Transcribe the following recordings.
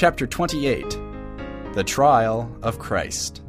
Chapter 28. The Trial of Christ.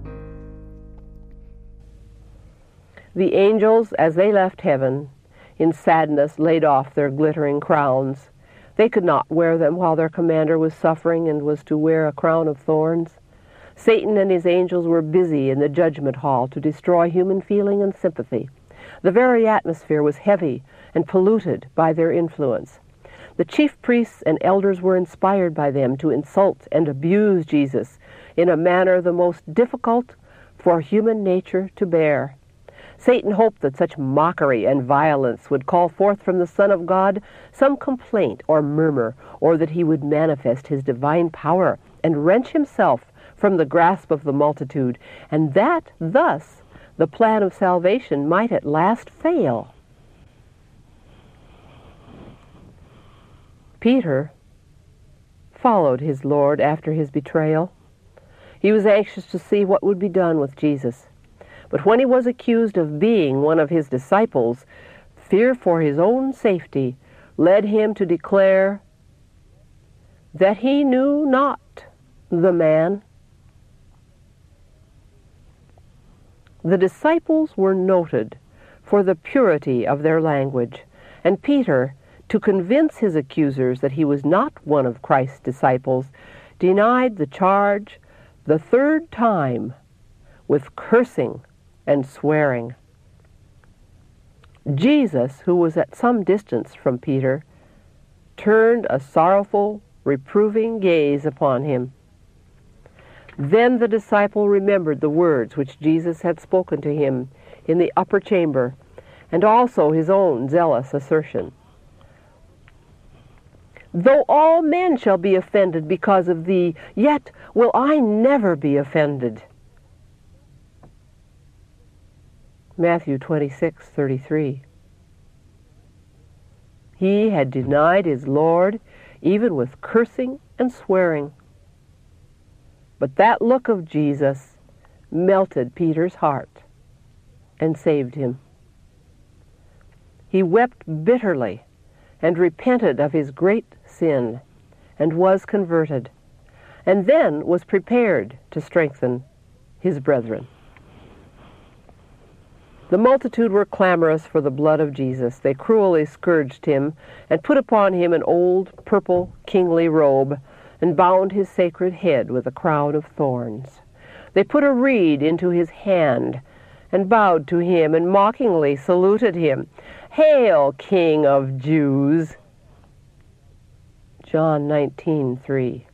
The angels, as they left heaven, in sadness laid off their glittering crowns. They could not wear them while their commander was suffering and was to wear a crown of thorns. Satan and his angels were busy in the judgment hall to destroy human feeling and sympathy. The very atmosphere was heavy and polluted by their influence. The chief priests and elders were inspired by them to insult and abuse Jesus in a manner the most difficult for human nature to bear. Satan hoped that such mockery and violence would call forth from the Son of God some complaint or murmur, or that he would manifest his divine power and wrench himself from the grasp of the multitude, and that thus the plan of salvation might at last fail. Peter followed his Lord after his betrayal. He was anxious to see what would be done with Jesus. But when he was accused of being one of his disciples, fear for his own safety led him to declare that he knew not the man. The disciples were noted for the purity of their language, and Peter, to convince his accusers that he was not one of Christ's disciples, denied the charge the third time with cursing and swearing. Jesus, who was at some distance from Peter, turned a sorrowful, reproving gaze upon him. Then the disciple remembered the words which Jesus had spoken to him in the upper chamber, and also his own zealous assertion. "Though all men shall be offended because of thee, yet will I never be offended." Matthew 26:33. He had denied his Lord even with cursing and swearing. But that look of Jesus melted Peter's heart and saved him. He wept bitterly and repented of his great sin and was converted, and then was prepared to strengthen his brethren. The multitude were clamorous for the blood of Jesus. They cruelly scourged him and put upon him an old purple kingly robe and bound his sacred head with a crown of thorns. They put a reed into his hand and bowed to him and mockingly saluted him. "Hail, King of Jews!" John 19:3.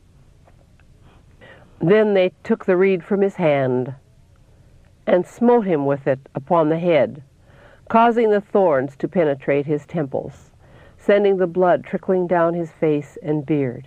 Then they took the reed from his hand and smote him with it upon the head, causing the thorns to penetrate his temples, sending the blood trickling down his face and beard.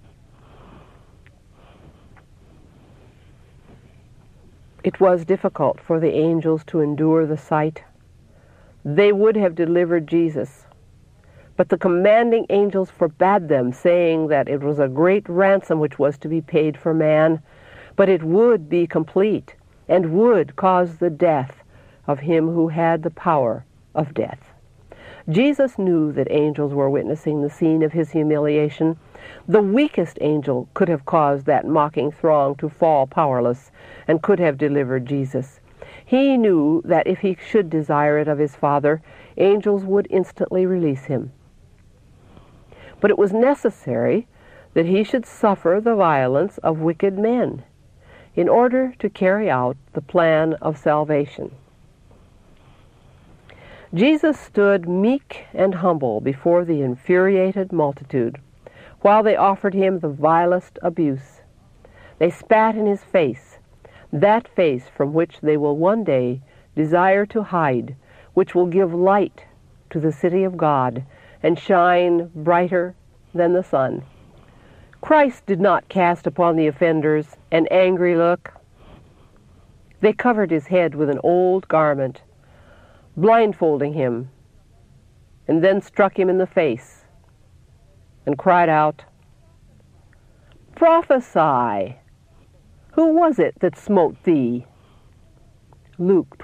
It was difficult for the angels to endure the sight. They would have delivered Jesus, but the commanding angels forbade them, saying that it was a great ransom which was to be paid for man, but it would be complete and would cause the death of him who had the power of death. Jesus knew that angels were witnessing the scene of his humiliation. The weakest angel could have caused that mocking throng to fall powerless and could have delivered Jesus. He knew that if he should desire it of his Father, angels would instantly release him. But it was necessary that he should suffer the violence of wicked men in order to carry out the plan of salvation. Jesus stood meek and humble before the infuriated multitude, while they offered him the vilest abuse. They spat in his face, that face from which they will one day desire to hide, which will give light to the city of God and shine brighter than the sun. Christ did not cast upon the offenders an angry look. They covered his head with an old garment, blindfolding him, and then struck him in the face and cried out, "Prophesy! Who was it that smote thee?" Luke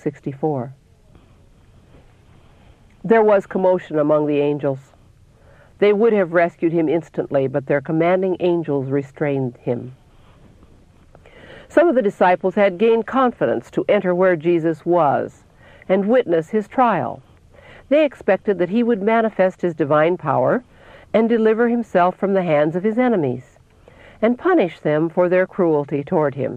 22:64. There was commotion among the angels. They would have rescued him instantly, but their commanding angels restrained him. Some of the disciples had gained confidence to enter where Jesus was and witness his trial. They expected that he would manifest his divine power and deliver himself from the hands of his enemies and punish them for their cruelty toward him.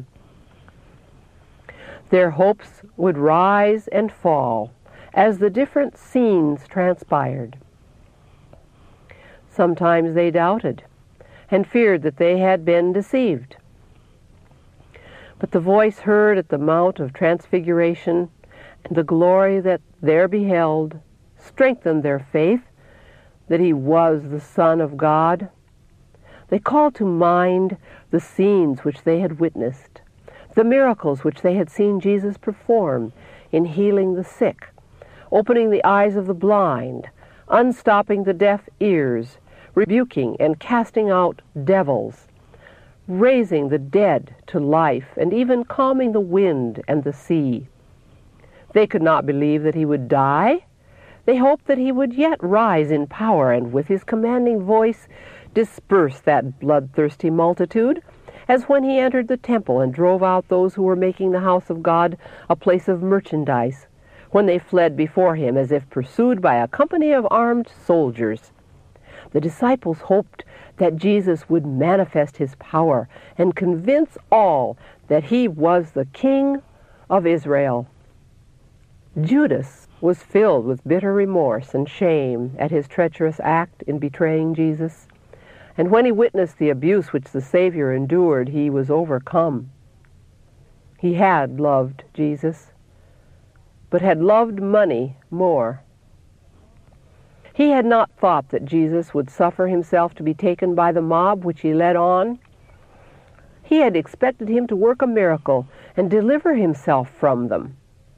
Their hopes would rise and fall as the different scenes transpired. Sometimes they doubted and feared that they had been deceived. But the voice heard at the Mount of Transfiguration and the glory that there beheld strengthened their faith that he was the Son of God. They called to mind the scenes which they had witnessed, the miracles which they had seen Jesus perform in healing the sick, opening the eyes of the blind, unstopping the deaf ears, rebuking and casting out devils, raising the dead to life, and even calming the wind and the sea. They could not believe that he would die. They hoped that he would yet rise in power and with his commanding voice disperse that bloodthirsty multitude, as when he entered the temple and drove out those who were making the house of God a place of merchandise, when they fled before him as if pursued by a company of armed soldiers. The disciples hoped that Jesus would manifest his power and convince all that he was the King of Israel. Judas was filled with bitter remorse and shame at his treacherous act in betraying Jesus, and when he witnessed the abuse which the Savior endured, he was overcome. He had loved Jesus, but had loved money more. He had not thought that Jesus would suffer himself to be taken by the mob which he led on. He had expected him to work a miracle and deliver himself from them.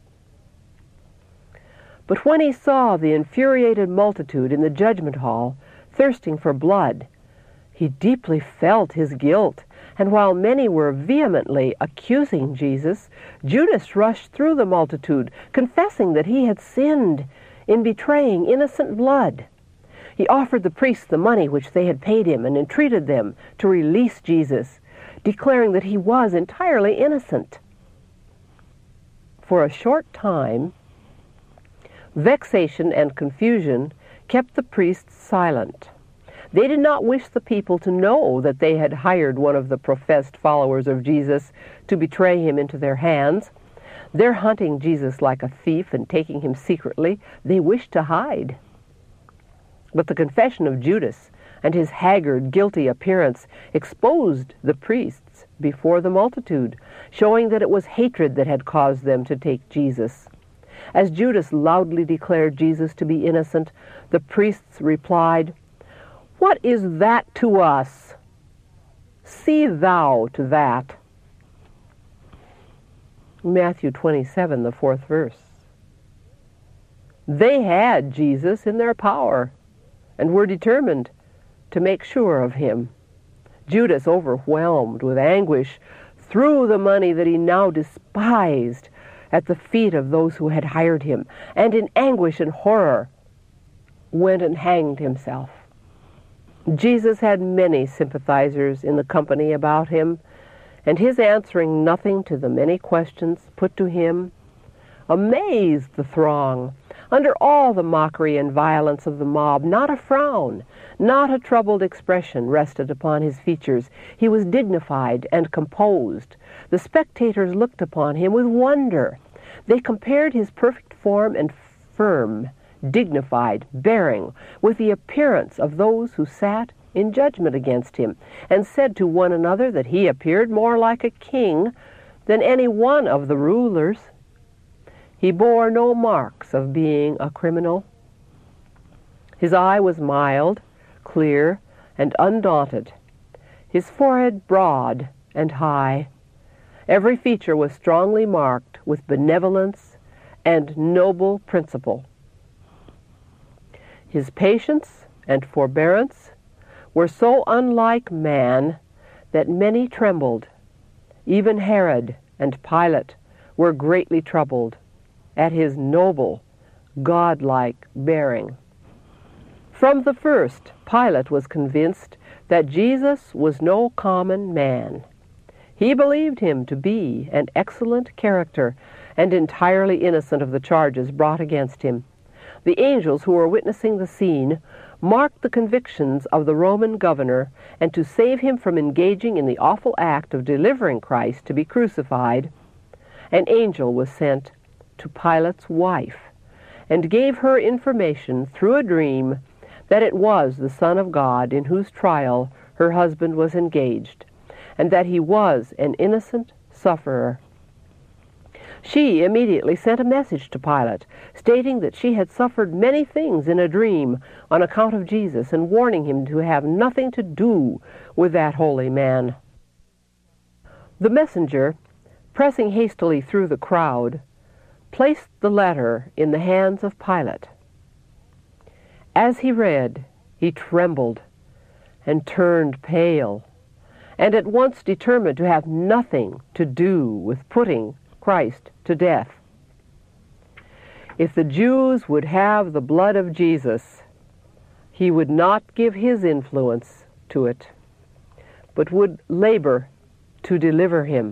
But when he saw the infuriated multitude in the judgment hall thirsting for blood, he deeply felt his guilt, and while many were vehemently accusing Jesus, Judas rushed through the multitude, confessing that he had sinned in betraying innocent blood. He offered the priests the money which they had paid him and entreated them to release Jesus, declaring that he was entirely innocent. For a short time, vexation and confusion kept the priests silent. They did not wish the people to know that they had hired one of the professed followers of Jesus to betray him into their hands. Their hunting Jesus like a thief and taking him secretly, they wished to hide. But the confession of Judas and his haggard, guilty appearance exposed the priests before the multitude, showing that it was hatred that had caused them to take Jesus. As Judas loudly declared Jesus to be innocent, the priests replied, "What is that to us? See thou to that." Matthew 27, the 4th verse. They had Jesus in their power and were determined to make sure of him. Judas, overwhelmed with anguish, threw the money that he now despised at the feet of those who had hired him, and in anguish and horror went and hanged himself. Jesus had many sympathizers in the company about him, and his answering nothing to the many questions put to him amazed the throng. Under all the mockery and violence of the mob, not a frown, not a troubled expression rested upon his features. He was dignified and composed. The spectators looked upon him with wonder. They compared his perfect form and firm, dignified bearing with the appearance of those who sat in judgment against him, and said to one another that he appeared more like a king than any one of the rulers. He bore no marks of being a criminal. His eye was mild, clear, and undaunted, his forehead broad and high. Every feature was strongly marked with benevolence and noble principle. His patience and forbearance were so unlike man that many trembled. Even Herod and Pilate were greatly troubled at his noble, godlike bearing. From the first, Pilate was convinced that Jesus was no common man. He believed him to be an excellent character and entirely innocent of the charges brought against him. The angels who were witnessing the scene marked the convictions of the Roman governor, and to save him from engaging in the awful act of delivering Christ to be crucified, an angel was sent to Pilate's wife and gave her information through a dream that it was the Son of God in whose trial her husband was engaged, and that he was an innocent sufferer. She immediately sent a message to Pilate, stating that she had suffered many things in a dream on account of Jesus, and warning him to have nothing to do with that holy man. The messenger, pressing hastily through the crowd, placed the letter in the hands of Pilate. As he read, he trembled and turned pale, and at once determined to have nothing to do with putting Christ to death. If the Jews would have the blood of Jesus, he would not give his influence to it, but would labor to deliver him.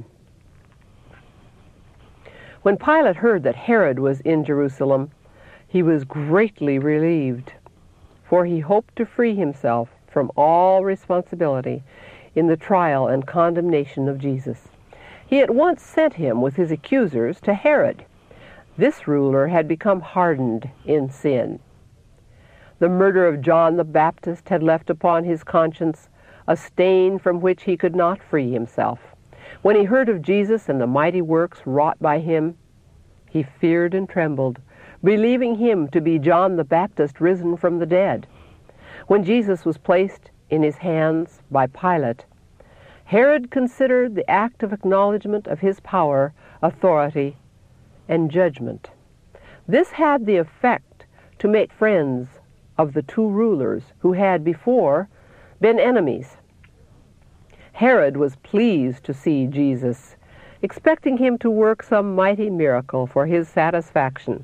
When Pilate heard that Herod was in Jerusalem, he was greatly relieved, for he hoped to free himself from all responsibility in the trial and condemnation of Jesus. He at once sent him with his accusers to Herod. This ruler had become hardened in sin. The murder of John the Baptist had left upon his conscience a stain from which he could not free himself. When he heard of Jesus and the mighty works wrought by him, he feared and trembled, believing him to be John the Baptist risen from the dead. When Jesus was placed in his hands by Pilate, Herod considered the act of acknowledgement of his power, authority, and judgment. This had the effect to make friends of the two rulers who had before been enemies. Herod was pleased to see Jesus, expecting him to work some mighty miracle for his satisfaction.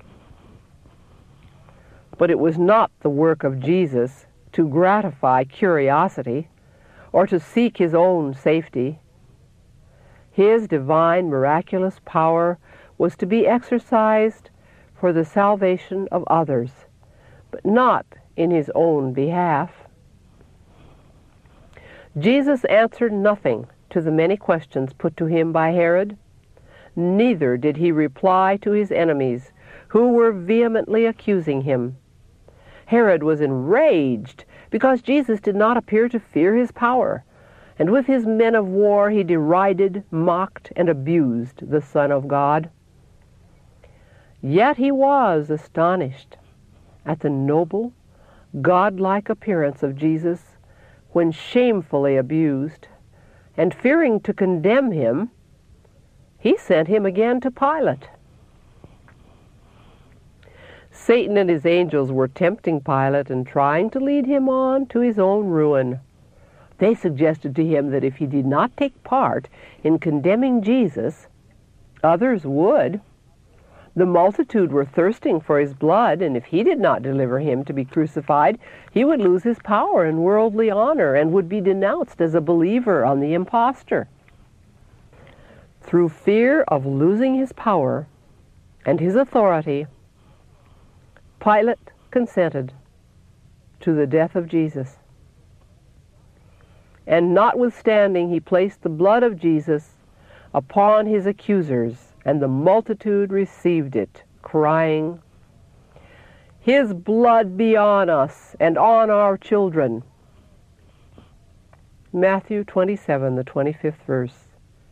But it was not the work of Jesus to gratify curiosity or to seek his own safety. His divine miraculous power was to be exercised for the salvation of others, but not in his own behalf. Jesus answered nothing to the many questions put to him by Herod. Neither did he reply to his enemies, who were vehemently accusing him. Herod was enraged because Jesus did not appear to fear his power, and with his men of war he derided, mocked, and abused the Son of God. Yet he was astonished at the noble, God-like appearance of Jesus when shamefully abused, and fearing to condemn him, he sent him again to Pilate. Satan and his angels were tempting Pilate and trying to lead him on to his own ruin. They suggested to him that if he did not take part in condemning Jesus, others would. The multitude were thirsting for his blood, and if he did not deliver him to be crucified, he would lose his power and worldly honor and would be denounced as a believer on the impostor. Through fear of losing his power and his authority, Pilate consented to the death of Jesus. And notwithstanding, he placed the blood of Jesus upon his accusers, and the multitude received it, crying, "His blood be on us and on our children." Matthew 27, the 25th verse.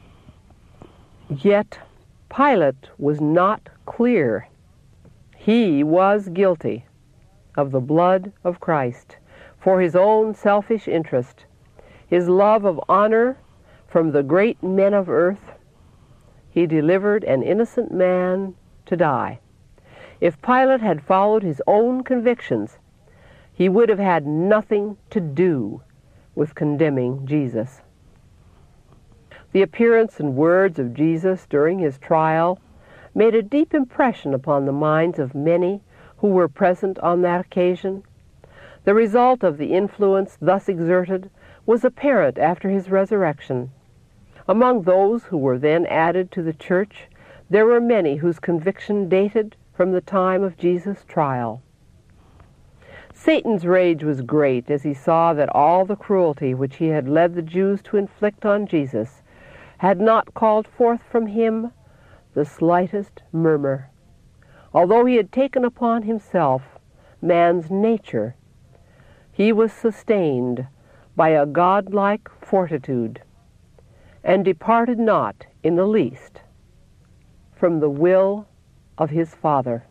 Yet Pilate was not clear. He was guilty of the blood of Christ for his own selfish interest, his love of honor from the great men of earth. He delivered an innocent man to die. If Pilate had followed his own convictions, he would have had nothing to do with condemning Jesus. The appearance and words of Jesus during his trial made a deep impression upon the minds of many who were present on that occasion. The result of the influence thus exerted was apparent after his resurrection. Among those who were then added to the church, there were many whose conviction dated from the time of Jesus' trial. Satan's rage was great as he saw that all the cruelty which he had led the Jews to inflict on Jesus had not called forth from him the slightest murmur. Although he had taken upon himself man's nature, he was sustained by a godlike fortitude, and departed not in the least from the will of his Father.